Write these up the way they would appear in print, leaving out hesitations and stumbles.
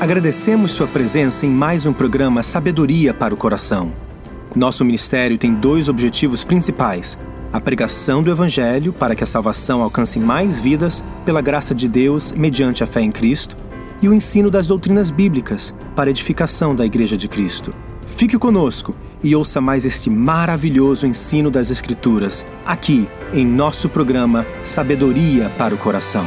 Agradecemos sua presença em mais um programa Sabedoria para o Coração. Nosso ministério tem 2 objetivos principais: a pregação do Evangelho para que a salvação alcance mais vidas pela graça de Deus mediante a fé em Cristo, e o ensino das doutrinas bíblicas para a edificação da Igreja de Cristo. Fique conosco e ouça mais este maravilhoso ensino das Escrituras, aqui em nosso programa Sabedoria para o Coração.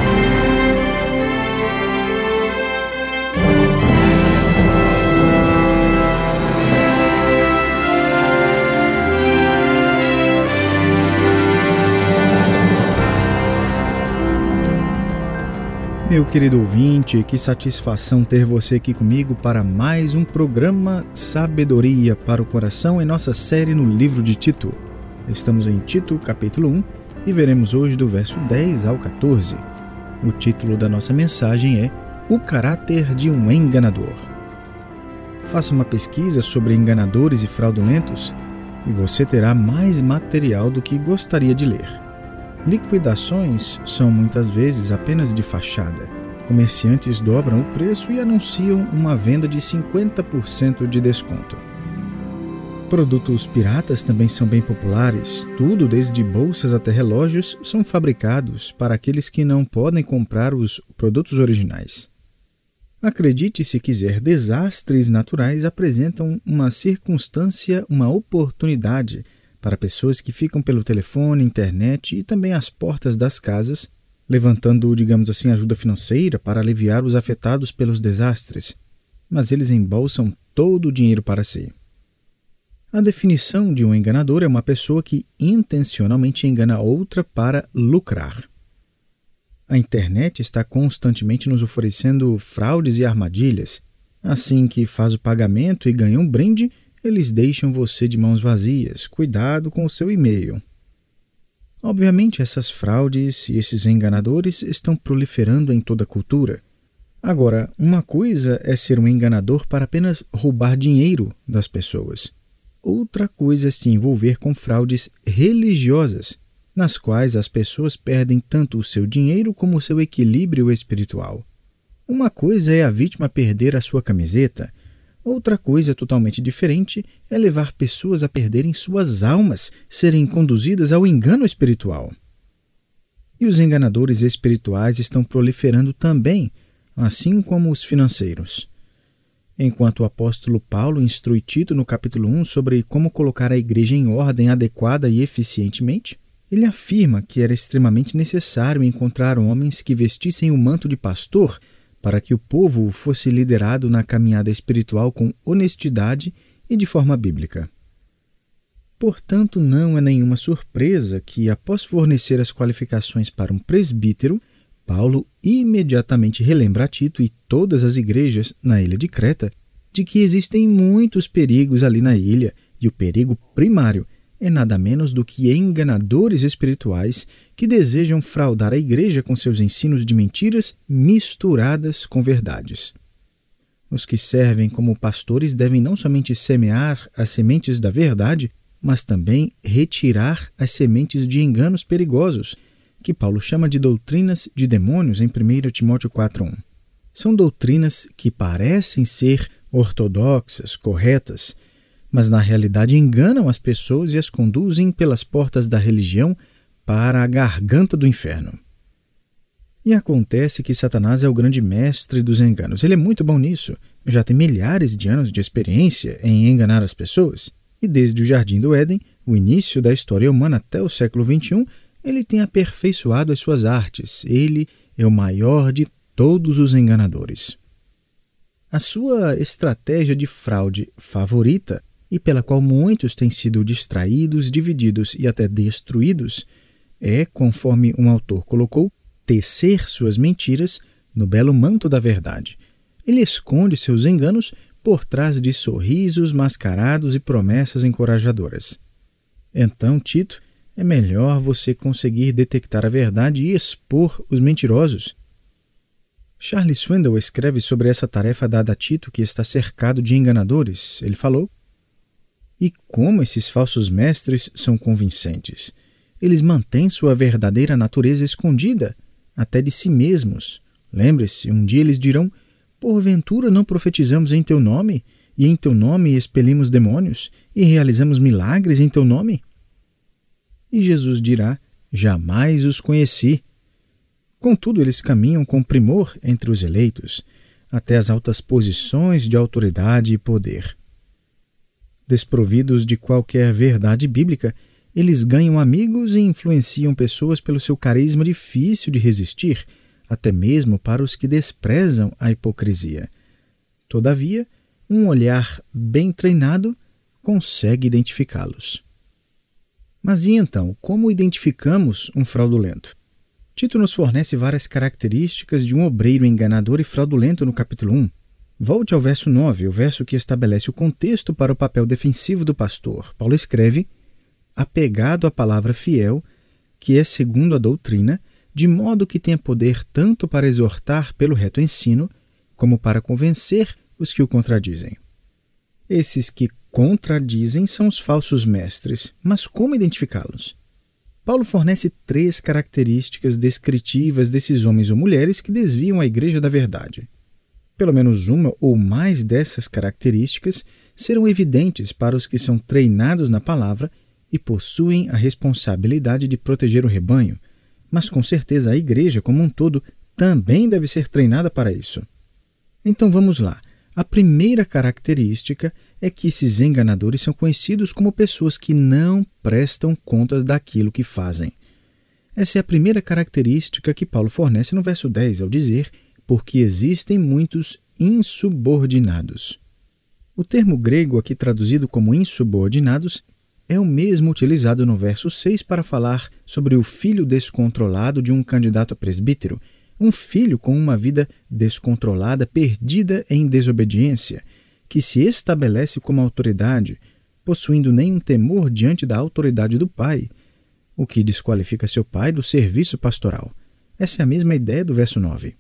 Meu querido ouvinte, que satisfação ter você aqui comigo para mais um programa Sabedoria para o Coração em nossa série no livro de Tito. Estamos em Tito, capítulo 1, e veremos hoje do verso 10 ao 14. O título da nossa mensagem é O Caráter de um Enganador. Faça uma pesquisa sobre enganadores e fraudulentos e você terá mais material do que gostaria de ler. Liquidações são muitas vezes apenas de fachada. Comerciantes dobram o preço e anunciam uma venda de 50% de desconto. Produtos piratas também são bem populares. Tudo, desde bolsas até relógios, são fabricados para aqueles que não podem comprar os produtos originais. Acredite se quiser, desastres naturais apresentam uma circunstância, uma oportunidade para pessoas que ficam pelo telefone, internet e também às portas das casas, levantando, digamos assim, ajuda financeira para aliviar os afetados pelos desastres, mas eles embolsam todo o dinheiro para si. A definição de um enganador é uma pessoa que intencionalmente engana outra para lucrar. A internet está constantemente nos oferecendo fraudes e armadilhas. Assim que faz o pagamento e ganha um brinde, eles deixam você de mãos vazias. Cuidado com o seu e-mail. Obviamente, essas fraudes e esses enganadores estão proliferando em toda a cultura. Agora, uma coisa é ser um enganador para apenas roubar dinheiro das pessoas. Outra coisa é se envolver com fraudes religiosas, nas quais as pessoas perdem tanto o seu dinheiro como o seu equilíbrio espiritual. Uma coisa é a vítima perder a sua camiseta. Outra coisa totalmente diferente é levar pessoas a perderem suas almas, serem conduzidas ao engano espiritual. E os enganadores espirituais estão proliferando também, assim como os financeiros. Enquanto o apóstolo Paulo instrui Tito no capítulo 1 sobre como colocar a igreja em ordem adequada e eficientemente, ele afirma que era extremamente necessário encontrar homens que vestissem o manto de pastor para que o povo fosse liderado na caminhada espiritual com honestidade e de forma bíblica. Portanto, não é nenhuma surpresa que, após fornecer as qualificações para um presbítero, Paulo imediatamente relembra a Tito e todas as igrejas na ilha de Creta de que existem muitos perigos ali na ilha, e o perigo primário é nada menos do que enganadores espirituais que desejam fraudar a igreja com seus ensinos de mentiras misturadas com verdades. Os que servem como pastores devem não somente semear as sementes da verdade, mas também retirar as sementes de enganos perigosos, que Paulo chama de doutrinas de demônios em 1 Timóteo 4:1. São doutrinas que parecem ser ortodoxas, corretas, mas na realidade enganam as pessoas e as conduzem pelas portas da religião para a garganta do inferno. E acontece que Satanás é o grande mestre dos enganos. Ele é muito bom nisso. Já tem milhares de anos de experiência em enganar as pessoas. E desde o Jardim do Éden, o início da história humana até o século XXI, ele tem aperfeiçoado as suas artes. Ele é o maior de todos os enganadores. A sua estratégia de fraude favorita, e pela qual muitos têm sido distraídos, divididos e até destruídos, é, conforme um autor colocou, tecer suas mentiras no belo manto da verdade. Ele esconde seus enganos por trás de sorrisos mascarados e promessas encorajadoras. Então, Tito, é melhor você conseguir detectar a verdade e expor os mentirosos. Charles Swindoll escreve sobre essa tarefa dada a Tito, que está cercado de enganadores. Ele falou: E como esses falsos mestres são convincentes! Eles mantêm sua verdadeira natureza escondida, até de si mesmos. Lembre-se, um dia eles dirão: Porventura não profetizamos em teu nome, e em teu nome expelimos demônios, e realizamos milagres em teu nome? E Jesus dirá: jamais os conheci. Contudo, eles caminham com primor entre os eleitos, até as altas posições de autoridade e poder. Desprovidos de qualquer verdade bíblica, eles ganham amigos e influenciam pessoas pelo seu carisma difícil de resistir, até mesmo para os que desprezam a hipocrisia. Todavia, um olhar bem treinado consegue identificá-los. Mas e então, como identificamos um fraudulento? Tito nos fornece várias características de um obreiro enganador e fraudulento no capítulo 1. Volte ao verso 9, o verso que estabelece o contexto para o papel defensivo do pastor. Paulo escreve: apegado à palavra fiel, que é segundo a doutrina, de modo que tenha poder tanto para exortar pelo reto ensino, como para convencer os que o contradizem. Esses que contradizem são os falsos mestres, mas como identificá-los? Paulo fornece 3 características descritivas desses homens ou mulheres que desviam a igreja da verdade. Pelo menos uma ou mais dessas características serão evidentes para os que são treinados na palavra e possuem a responsabilidade de proteger o rebanho, mas com certeza a igreja como um todo também deve ser treinada para isso. Então vamos lá. A primeira característica é que esses enganadores são conhecidos como pessoas que não prestam contas daquilo que fazem. Essa é a primeira característica que Paulo fornece no verso 10, ao dizer: porque existem muitos insubordinados. O termo grego aqui traduzido como insubordinados é o mesmo utilizado no verso 6 para falar sobre o filho descontrolado de um candidato a presbítero, um filho com uma vida descontrolada, perdida em desobediência, que se estabelece como autoridade, possuindo nenhum temor diante da autoridade do pai, o que desqualifica seu pai do serviço pastoral. Essa é a mesma ideia do verso 9.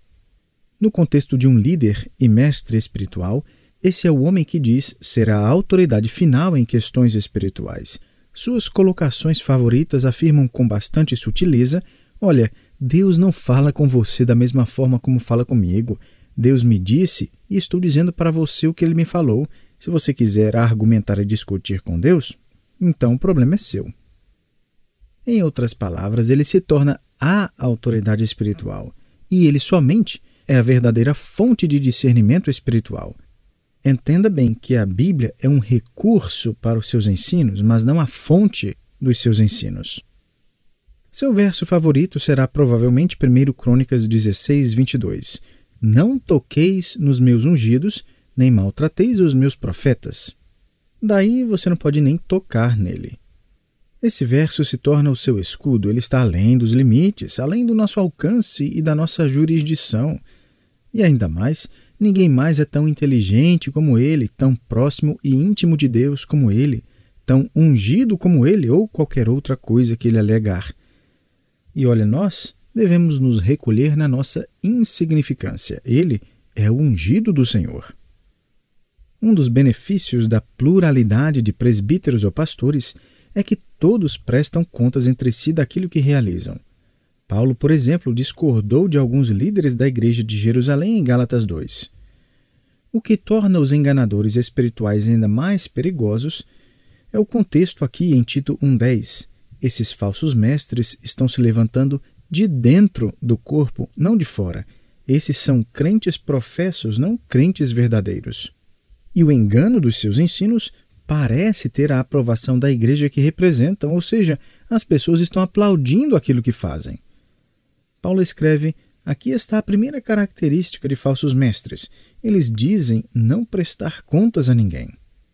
No contexto de um líder e mestre espiritual, esse é o homem que diz ser a autoridade final em questões espirituais. Suas colocações favoritas afirmam com bastante sutileza: olha, Deus não fala com você da mesma forma como fala comigo. Deus me disse e estou dizendo para você o que ele me falou. Se você quiser argumentar e discutir com Deus, então o problema é seu. Em outras palavras, ele se torna a autoridade espiritual e ele somente é a verdadeira fonte de discernimento espiritual. Entenda bem que a Bíblia é um recurso para os seus ensinos, mas não a fonte dos seus ensinos. Seu verso favorito será provavelmente 1 Crônicas 16, 22. Não toqueis nos meus ungidos, nem maltrateis os meus profetas. Daí você não pode nem tocar nele. Esse verso se torna o seu escudo, ele está além dos limites, além do nosso alcance e da nossa jurisdição. E ainda mais, ninguém mais é tão inteligente como ele, tão próximo e íntimo de Deus como ele, tão ungido como ele ou qualquer outra coisa que ele alegar. E olha, nós devemos nos recolher na nossa insignificância. Ele é o ungido do Senhor. Um dos benefícios da pluralidade de presbíteros ou pastores é que todos prestam contas entre si daquilo que realizam. Paulo, por exemplo, discordou de alguns líderes da igreja de Jerusalém em Gálatas 2. O que torna os enganadores espirituais ainda mais perigosos é o contexto aqui em Tito 1,10. Esses falsos mestres estão se levantando de dentro do corpo, não de fora. Esses são crentes professos, não crentes verdadeiros. E o engano dos seus ensinos parece ter a aprovação da igreja que representam, ou seja, as pessoas estão aplaudindo aquilo que fazem. Paulo escreve: aqui está a primeira característica de falsos mestres. Eles dizem não prestar contas a ninguém.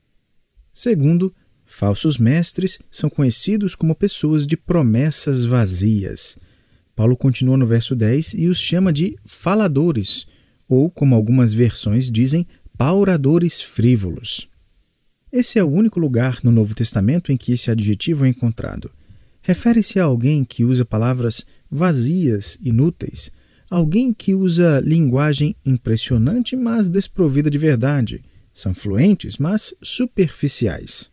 Segundo, falsos mestres são conhecidos como pessoas de promessas vazias. Paulo continua no verso 10 e os chama de faladores, ou, como algumas versões dizem, pauradores frívolos. Esse é o único lugar no Novo Testamento em que esse adjetivo é encontrado. Refere-se a alguém que usa palavras vazias, inúteis, alguém que usa linguagem impressionante, mas desprovida de verdade. São fluentes, mas superficiais.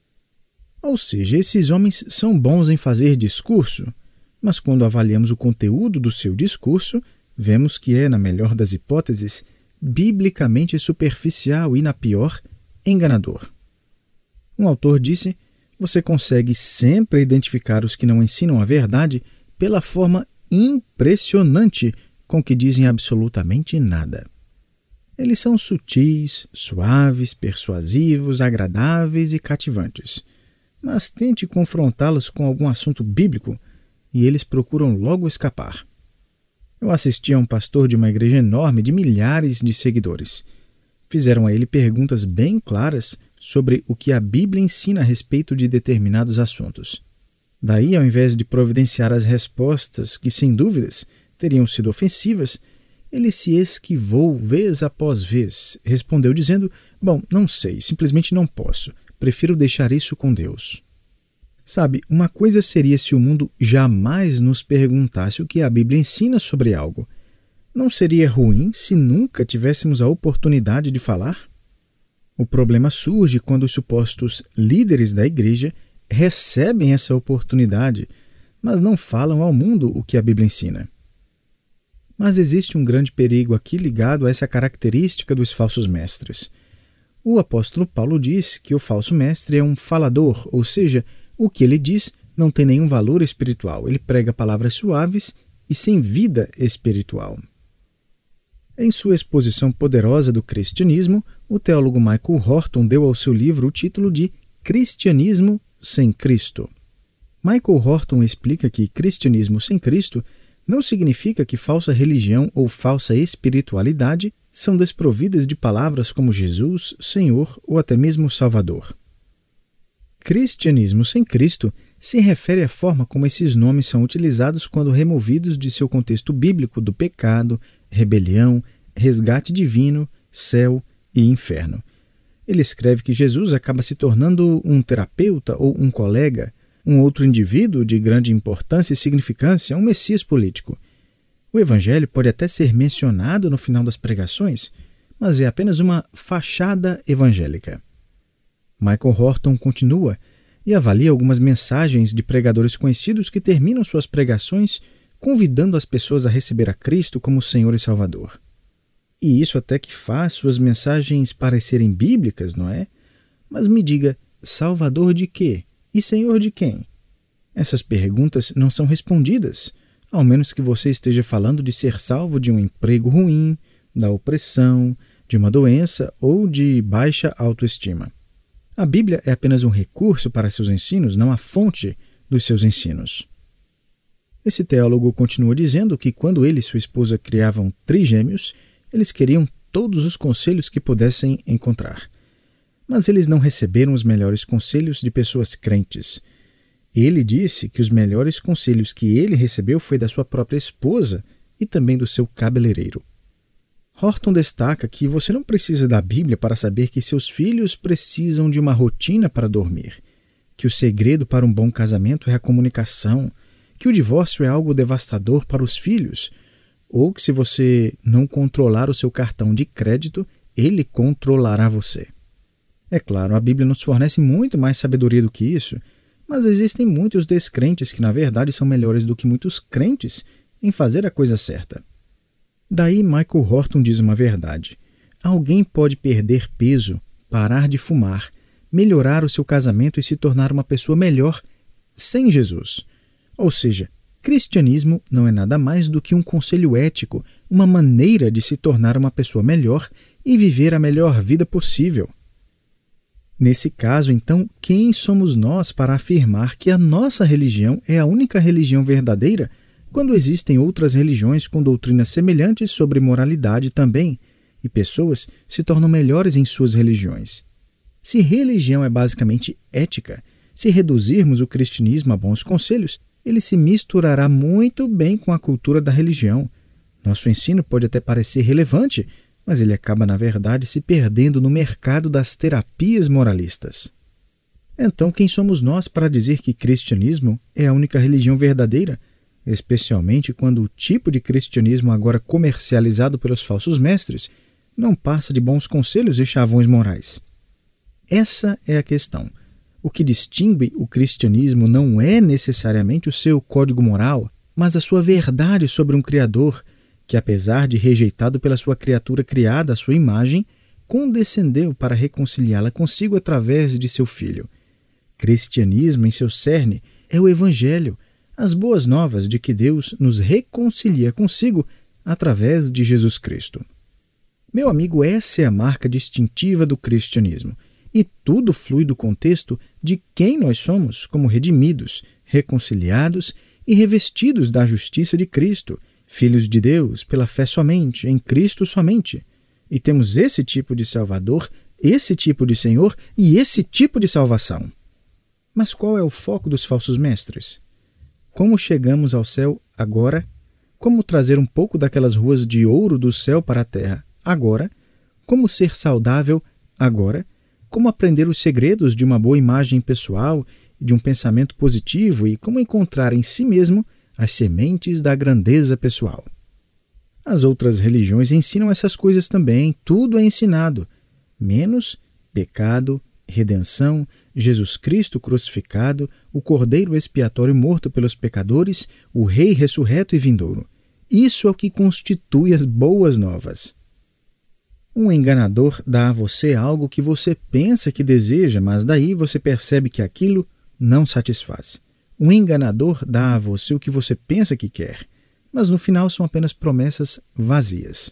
Ou seja, esses homens são bons em fazer discurso, mas quando avaliamos o conteúdo do seu discurso, vemos que é, na melhor das hipóteses, biblicamente superficial e, na pior, enganador. Um autor disse: você consegue sempre identificar os que não ensinam a verdade pela forma impressionante com que dizem absolutamente nada. Eles são sutis, suaves, persuasivos, agradáveis e cativantes. Mas tente confrontá-los com algum assunto bíblico e eles procuram logo escapar. Eu assisti a um pastor de uma igreja enorme de milhares de seguidores. Fizeram a ele perguntas bem claras sobre o que a Bíblia ensina a respeito de determinados assuntos. Daí, ao invés de providenciar as respostas que, sem dúvidas, teriam sido ofensivas, ele se esquivou vez após vez, respondeu dizendo: bom, não sei, simplesmente não posso, prefiro deixar isso com Deus. Sabe, uma coisa seria se o mundo jamais nos perguntasse o que a Bíblia ensina sobre algo. Não seria ruim se nunca tivéssemos a oportunidade de falar? O problema surge quando os supostos líderes da igreja recebem essa oportunidade, mas não falam ao mundo o que a Bíblia ensina. Mas existe um grande perigo aqui ligado a essa característica dos falsos mestres. O apóstolo Paulo diz que o falso mestre é um falador, ou seja, o que ele diz não tem nenhum valor espiritual. Ele prega palavras suaves e sem vida espiritual. Em sua exposição poderosa do cristianismo, o teólogo Michael Horton deu ao seu livro o título de Cristianismo sem Cristo. Michael Horton explica que cristianismo sem Cristo não significa que falsa religião ou falsa espiritualidade são desprovidas de palavras como Jesus, Senhor ou até mesmo Salvador. Cristianismo sem Cristo se refere à forma como esses nomes são utilizados quando removidos de seu contexto bíblico do pecado, rebelião, resgate divino, céu e inferno. Ele escreve que Jesus acaba se tornando um terapeuta ou um colega, um outro indivíduo de grande importância e significância, um messias político. O evangelho pode até ser mencionado no final das pregações, mas é apenas uma fachada evangélica. Michael Horton continua e avalia algumas mensagens de pregadores conhecidos que terminam suas pregações convidando as pessoas a receber a Cristo como Senhor e Salvador. E isso até que faz suas mensagens parecerem bíblicas, não é? Mas me diga, Salvador de quê? E Senhor de quem? Essas perguntas não são respondidas, ao menos que você esteja falando de ser salvo de um emprego ruim, da opressão, de uma doença ou de baixa autoestima. A Bíblia é apenas um recurso para seus ensinos, não a fonte dos seus ensinos. Esse teólogo continua dizendo que quando ele e sua esposa criavam trigêmeos, eles queriam todos os conselhos que pudessem encontrar. Mas eles não receberam os melhores conselhos de pessoas crentes. Ele disse que os melhores conselhos que ele recebeu foi da sua própria esposa e também do seu cabeleireiro. Horton destaca que você não precisa da Bíblia para saber que seus filhos precisam de uma rotina para dormir, que o segredo para um bom casamento é a comunicação, que o divórcio é algo devastador para os filhos, ou que se você não controlar o seu cartão de crédito, ele controlará você. É claro, a Bíblia nos fornece muito mais sabedoria do que isso, mas existem muitos descrentes que, na verdade, são melhores do que muitos crentes em fazer a coisa certa. Daí Michael Horton diz uma verdade. Alguém pode perder peso, parar de fumar, melhorar o seu casamento e se tornar uma pessoa melhor sem Jesus. Ou seja, cristianismo não é nada mais do que um conselho ético, uma maneira de se tornar uma pessoa melhor e viver a melhor vida possível. Nesse caso, então, quem somos nós para afirmar que a nossa religião é a única religião verdadeira, quando existem outras religiões com doutrinas semelhantes sobre moralidade também, e pessoas se tornam melhores em suas religiões? Se religião é basicamente ética, se reduzirmos o cristianismo a bons conselhos, ele se misturará muito bem com a cultura da religião. Nosso ensino pode até parecer relevante, mas ele acaba, na verdade, se perdendo no mercado das terapias moralistas. Então, quem somos nós para dizer que cristianismo é a única religião verdadeira, especialmente quando o tipo de cristianismo agora comercializado pelos falsos mestres não passa de bons conselhos e chavões morais? Essa é a questão. O que distingue o cristianismo não é necessariamente o seu código moral, mas a sua verdade sobre um Criador que apesar de rejeitado pela sua criatura criada à sua imagem, condescendeu para reconciliá-la consigo através de seu Filho. Cristianismo, em seu cerne, é o Evangelho, as boas novas de que Deus nos reconcilia consigo através de Jesus Cristo. Meu amigo, essa é a marca distintiva do cristianismo, e tudo flui do contexto de quem nós somos como redimidos, reconciliados e revestidos da justiça de Cristo, filhos de Deus pela fé somente, em Cristo somente. E temos esse tipo de Salvador, esse tipo de Senhor e esse tipo de salvação. Mas qual é o foco dos falsos mestres? Como chegamos ao céu agora? Como trazer um pouco daquelas ruas de ouro do céu para a terra agora? Como ser saudável agora? Como aprender os segredos de uma boa imagem pessoal, de um pensamento positivo e como encontrar em si mesmo as sementes da grandeza pessoal? As outras religiões ensinam essas coisas também, tudo é ensinado, menos pecado, redenção, Jesus Cristo crucificado, o Cordeiro expiatório morto pelos pecadores, o Rei ressurreto e vindouro. Isso é o que constitui as boas novas. Um enganador dá a você algo que você pensa que deseja, mas daí você percebe que aquilo não satisfaz. Um enganador dá a você o que você pensa que quer, mas no final são apenas promessas vazias.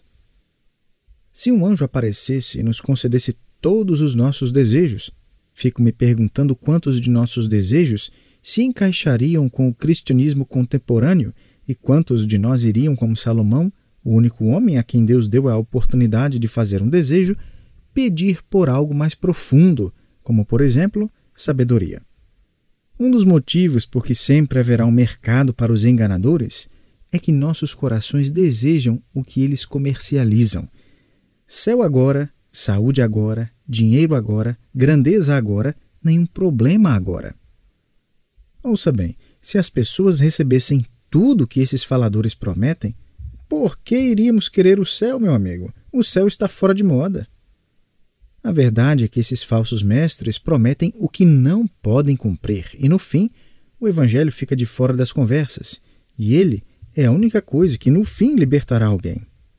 Se um anjo aparecesse e nos concedesse todos os nossos desejos, fico me perguntando quantos de nossos desejos se encaixariam com o cristianismo contemporâneo e quantos de nós iriam, como Salomão, o único homem a quem Deus deu a oportunidade de fazer um desejo, pedir por algo mais profundo, como, por exemplo, sabedoria. Um dos motivos por que sempre haverá um mercado para os enganadores é que nossos corações desejam o que eles comercializam. Céu agora, saúde agora, dinheiro agora, grandeza agora, nenhum problema agora. Ouça bem, se as pessoas recebessem tudo que esses faladores prometem, por que iríamos querer o céu, meu amigo? O céu está fora de moda. A verdade é que esses falsos mestres prometem o que não podem cumprir e, no fim, o Evangelho fica de fora das conversas e ele é a única coisa que, no fim, libertará alguém.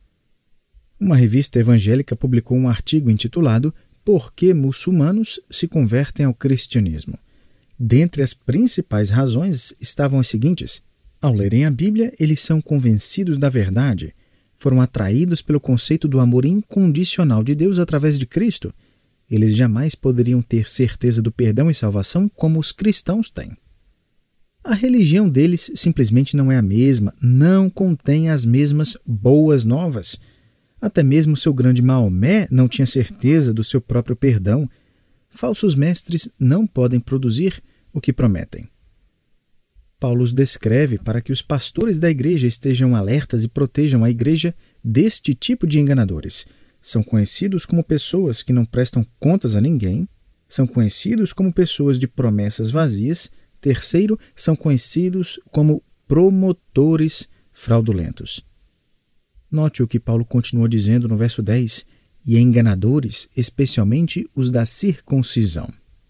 Uma revista evangélica publicou um artigo intitulado Por que muçulmanos se convertem ao cristianismo? Dentre as principais razões estavam as seguintes: ao lerem a Bíblia, eles são convencidos da verdade, foram atraídos pelo conceito do amor incondicional de Deus através de Cristo. Eles jamais poderiam ter certeza do perdão e salvação como os cristãos têm. A religião deles simplesmente não é a mesma, não contém as mesmas boas novas. Até mesmo seu grande Maomé não tinha certeza do seu próprio perdão. Falsos mestres não podem produzir o que prometem. Paulo os descreve para que os pastores da igreja estejam alertas e protejam a igreja deste tipo de enganadores. São conhecidos como pessoas que não prestam contas a ninguém, são conhecidos como pessoas de promessas vazias. Terceiro, são conhecidos como promotores fraudulentos. Note o que Paulo continua dizendo no verso 10, e enganadores, especialmente os da circuncisão.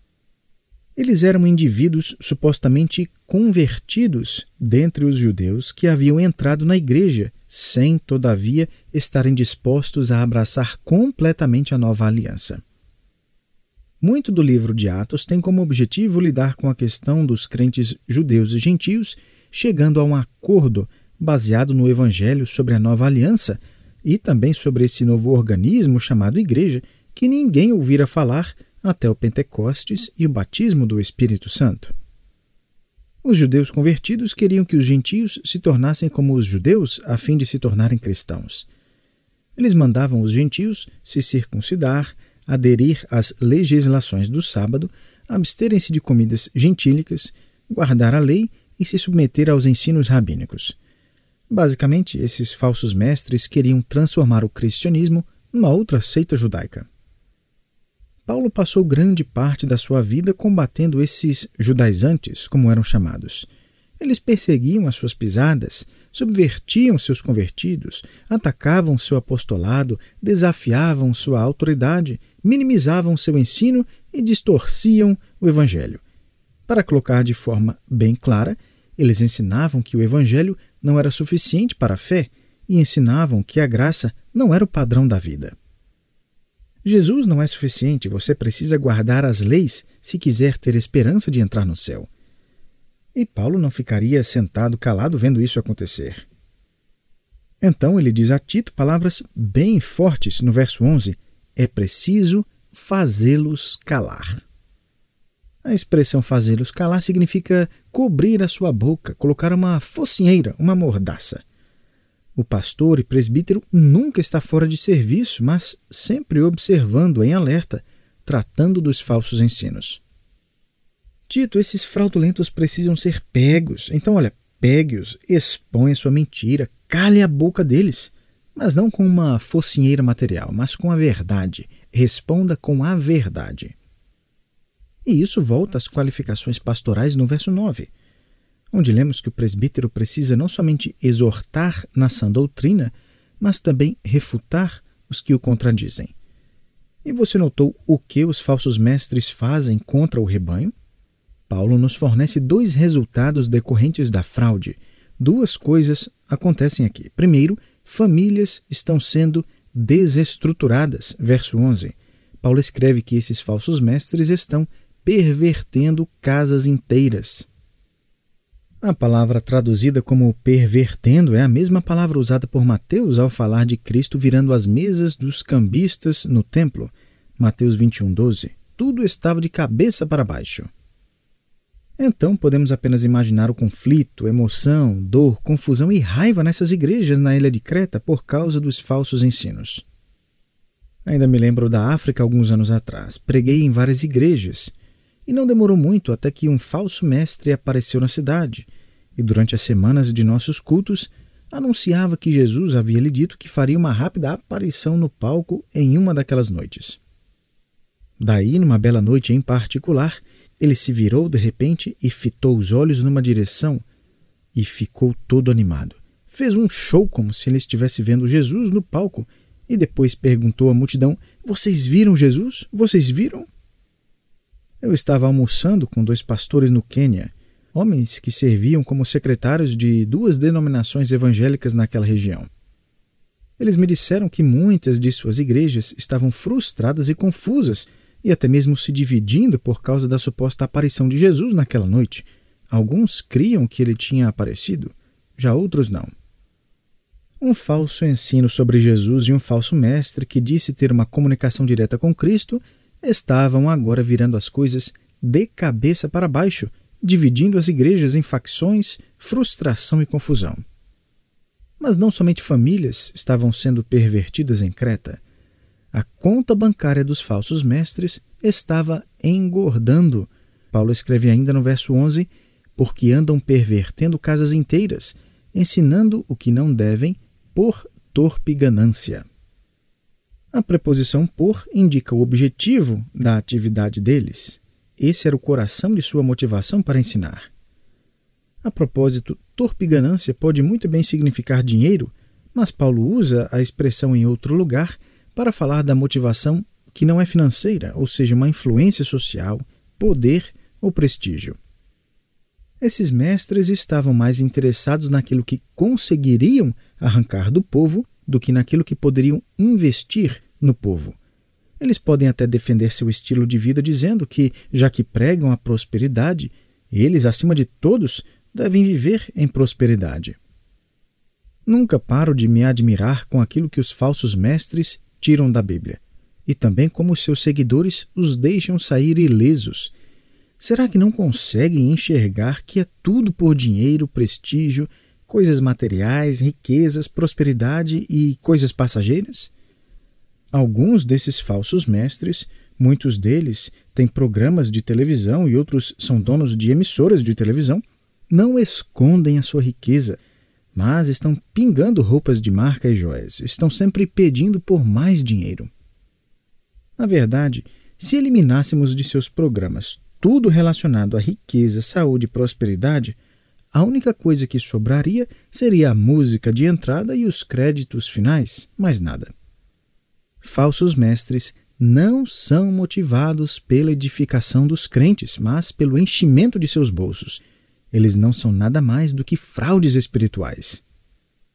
Eles eram indivíduos supostamente convertidos dentre os judeus que haviam entrado na igreja, sem, todavia, estarem dispostos a abraçar completamente a nova aliança. Muito do livro de Atos tem como objetivo lidar com a questão dos crentes judeus e gentios, chegando a um acordo baseado no Evangelho sobre a nova aliança e também sobre esse novo organismo chamado Igreja, que ninguém ouvira falar até o Pentecostes e o batismo do Espírito Santo. Os judeus convertidos queriam que os gentios se tornassem como os judeus a fim de se tornarem cristãos. Eles mandavam os gentios se circuncidar, aderir às legislações do sábado, absterem-se de comidas gentílicas, guardar a lei e se submeter aos ensinos rabínicos. Basicamente, esses falsos mestres queriam transformar o cristianismo numa outra seita judaica. Paulo passou grande parte da sua vida combatendo esses judaizantes, como eram chamados. Eles perseguiam as suas pisadas, subvertiam seus convertidos, atacavam seu apostolado, desafiavam sua autoridade, minimizavam seu ensino e distorciam o Evangelho. Para colocar de forma bem clara, eles ensinavam que o Evangelho não era suficiente para a fé e ensinavam que a graça não era o padrão da vida. Jesus não é suficiente, você precisa guardar as leis se quiser ter esperança de entrar no céu. E Paulo não ficaria sentado calado vendo isso acontecer. Então ele diz a Tito palavras bem fortes no verso 11: é preciso fazê-los calar. A expressão fazê-los calar significa cobrir a sua boca, colocar uma focinheira, uma mordaça. O pastor e presbítero nunca está fora de serviço, mas sempre observando em alerta, tratando dos falsos ensinos. Tito, esses fraudulentos precisam ser pegos. Então, olha, pegue-os, expõe a sua mentira, cale a boca deles. Mas não com uma focinheira material, mas com a verdade. Responda com a verdade. E isso volta às qualificações pastorais no verso 9, onde lemos que o presbítero precisa não somente exortar na sã doutrina, mas também refutar os que o contradizem. E você notou o que os falsos mestres fazem contra o rebanho? Paulo nos fornece 2 resultados decorrentes da fraude. 2 coisas acontecem aqui. Primeiro, famílias estão sendo desestruturadas. Verso 11. Paulo escreve que esses falsos mestres estão pervertendo casas inteiras. A palavra traduzida como pervertendo é a mesma palavra usada por Mateus ao falar de Cristo virando as mesas dos cambistas no templo. Mateus 21:12. Tudo estava de cabeça para baixo. Então podemos apenas imaginar o conflito, emoção, dor, confusão e raiva nessas igrejas na ilha de Creta por causa dos falsos ensinos. Ainda me lembro da África alguns anos atrás. Preguei em várias igrejas e não demorou muito até que um falso mestre apareceu na cidade e durante as semanas de nossos cultos anunciava que Jesus havia lhe dito que faria uma rápida aparição no palco em uma daquelas noites. Daí, numa bela noite em particular, ele se virou de repente e fitou os olhos numa direção e ficou todo animado. Fez um show como se ele estivesse vendo Jesus no palco e depois perguntou à multidão: "Vocês viram Jesus? Vocês viram?" Eu estava almoçando com 2 pastores no Quênia, homens que serviam como secretários de 2 denominações evangélicas naquela região. Eles me disseram que muitas de suas igrejas estavam frustradas e confusas e até mesmo se dividindo por causa da suposta aparição de Jesus naquela noite. Alguns criam que ele tinha aparecido, já outros não. Um falso ensino sobre Jesus e um falso mestre que disse ter uma comunicação direta com Cristo estavam agora virando as coisas de cabeça para baixo, dividindo as igrejas em facções, frustração e confusão. Mas não somente famílias estavam sendo pervertidas em Creta. A conta bancária dos falsos mestres estava engordando. Paulo escreve ainda no verso 11, porque andam pervertendo casas inteiras, ensinando o que não devem por torpe ganância. A preposição por indica o objetivo da atividade deles. Esse era o coração de sua motivação para ensinar. A propósito, torpe ganância pode muito bem significar dinheiro, mas Paulo usa a expressão em outro lugar para falar da motivação que não é financeira, ou seja, uma influência social, poder ou prestígio. Esses mestres estavam mais interessados naquilo que conseguiriam arrancar do povo do que naquilo que poderiam investir no povo. Eles podem até defender seu estilo de vida dizendo que, já que pregam a prosperidade, eles, acima de todos, devem viver em prosperidade. Nunca paro de me admirar com aquilo que os falsos mestres tiram da Bíblia, e também como os seus seguidores os deixam sair ilesos. Será que não conseguem enxergar que é tudo por dinheiro, prestígio, coisas materiais, riquezas, prosperidade e coisas passageiras? Alguns desses falsos mestres, muitos deles têm programas de televisão e outros são donos de emissoras de televisão, não escondem a sua riqueza, mas estão pingando roupas de marca e joias, estão sempre pedindo por mais dinheiro. Na verdade, se eliminássemos de seus programas tudo relacionado à riqueza, saúde e prosperidade, a única coisa que sobraria seria a música de entrada e os créditos finais, mais nada. Falsos mestres não são motivados pela edificação dos crentes, mas pelo enchimento de seus bolsos. Eles não são nada mais do que fraudes espirituais.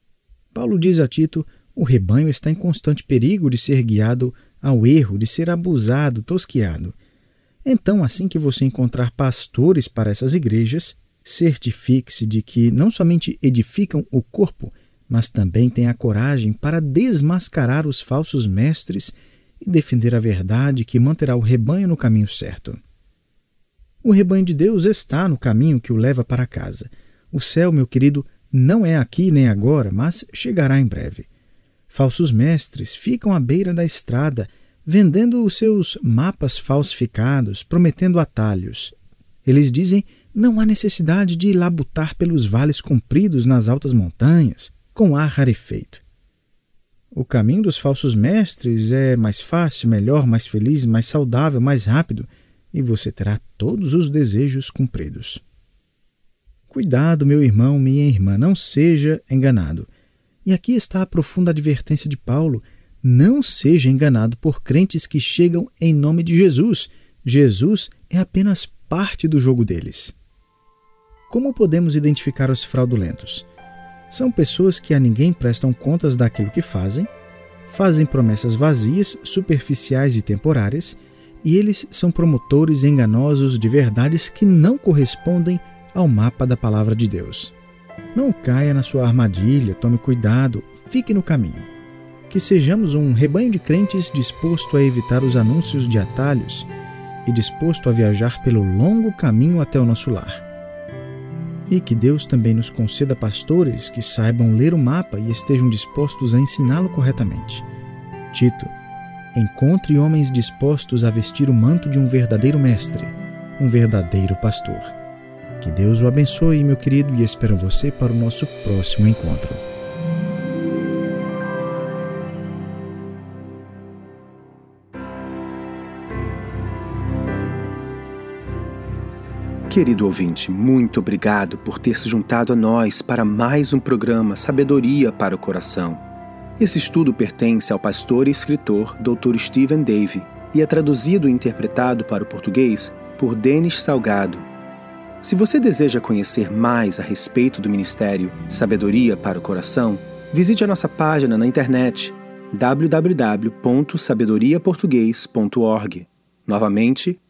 Paulo diz a Tito: o rebanho está em constante perigo de ser guiado ao erro, de ser abusado, tosqueado. Então, assim que você encontrar pastores para essas igrejas, certifique-se de que não somente edificam o corpo, mas também têm a coragem para desmascarar os falsos mestres e defender a verdade que manterá o rebanho no caminho certo. O rebanho de Deus está no caminho que o leva para casa. O céu, meu querido, não é aqui nem agora, mas chegará em breve. Falsos mestres ficam à beira da estrada, vendendo os seus mapas falsificados, prometendo atalhos. Eles dizem: não há necessidade de labutar pelos vales compridos nas altas montanhas, com ar rarefeito. O caminho dos falsos mestres é mais fácil, melhor, mais feliz, mais saudável, mais rápido, e você terá todos os desejos cumpridos. Cuidado, meu irmão, minha irmã, não seja enganado. E aqui está a profunda advertência de Paulo: não seja enganado por crentes que chegam em nome de Jesus. Jesus é apenas parte do jogo deles. Como podemos identificar os fraudulentos? São pessoas que a ninguém prestam contas daquilo que fazem promessas vazias, superficiais e temporárias, e eles são promotores enganosos de verdades que não correspondem ao mapa da palavra de Deus. Não caia na sua armadilha, tome cuidado, fique no caminho. Que sejamos um rebanho de crentes disposto a evitar os anúncios de atalhos e disposto a viajar pelo longo caminho até o nosso lar. E que Deus também nos conceda pastores que saibam ler o mapa e estejam dispostos a ensiná-lo corretamente. Tito: encontre homens dispostos a vestir o manto de um verdadeiro mestre, um verdadeiro pastor. Que Deus o abençoe, meu querido, e espero você para o nosso próximo encontro. Querido ouvinte, muito obrigado por ter se juntado a nós para mais um programa Sabedoria para o Coração. Esse estudo pertence ao pastor e escritor Dr. Stephen Davey e é traduzido e interpretado para o português por Denis Salgado. Se você deseja conhecer mais a respeito do ministério Sabedoria para o Coração, visite a nossa página na internet www.sabedoriaportugues.org. Novamente,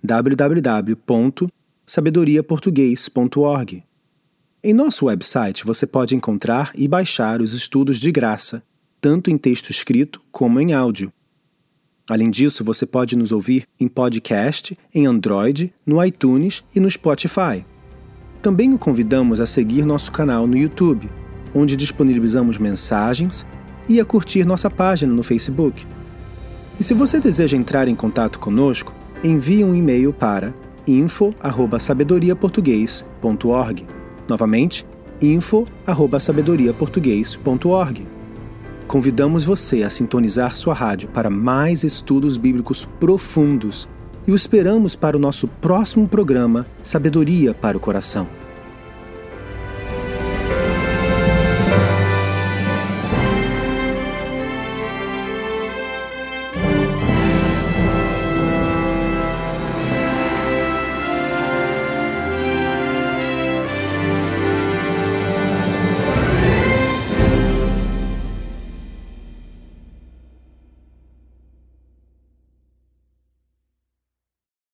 www.sabedoriaportugues.org. Em nosso website você pode encontrar e baixar os estudos de graça, tanto em texto escrito como em áudio. Além disso, você pode nos ouvir em podcast, em Android, no iTunes e no Spotify. Também o convidamos a seguir nosso canal no YouTube, onde disponibilizamos mensagens, e a curtir nossa página no Facebook. E se você deseja entrar em contato conosco, envie um e-mail para info@sabedoriaportugues.org. Novamente, info@sabedoriaportugues.org. Convidamos você a sintonizar sua rádio para mais estudos bíblicos profundos e o esperamos para o nosso próximo programa Sabedoria para o Coração.